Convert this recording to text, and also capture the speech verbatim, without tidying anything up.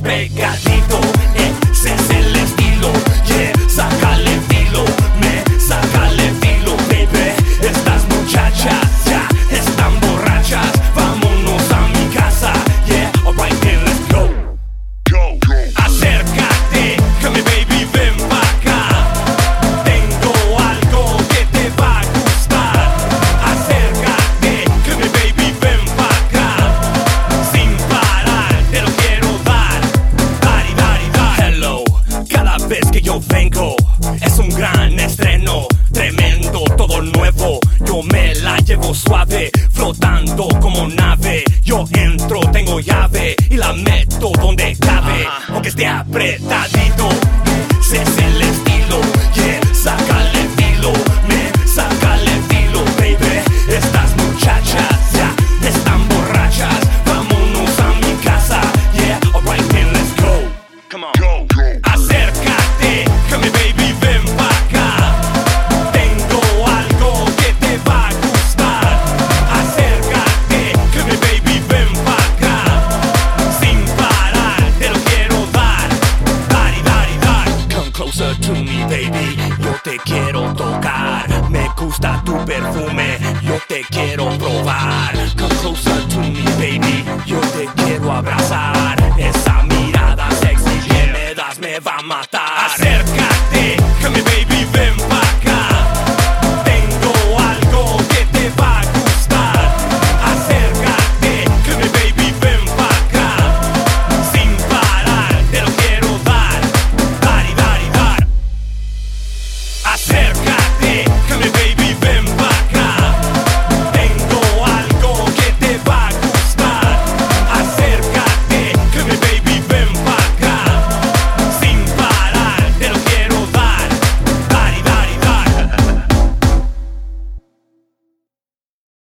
pegadito, ese es el estilo. Yeah, sácale filo, me sácale filo, baby. Estas muchachas ya están borrachas, vámonos a mi casa. Yeah, alright then, let's go. Go, go. Acércate, que mi baby ven pa' acá. Tengo algo que te va a gustar. Acércate, que mi baby ven pa' acá. Sin parar, te lo quiero dar. Dari, dari, dari. Hello, cada vez que yo vengo es un gran estreno. Tremendo, todo nuevo. Yo me la llevo suave, flotando como nave. Yo entro, tengo llave y la meto donde cabe. Aunque esté apretadito, ese es el estilo. Yeah, sácale filo, me sácale filo, baby. Estas muchachas ya están borrachas, vámonos a mi casa. Yeah, alright then, let's go. Come on, go, go. Acércate, que mi baby ven pa' acá. Tengo algo que te va a gustar. Acércate, que mi baby ven pa' acá. Sin parar, te lo quiero dar. Dari, dari, dari. Come closer to me, baby. Yo te quiero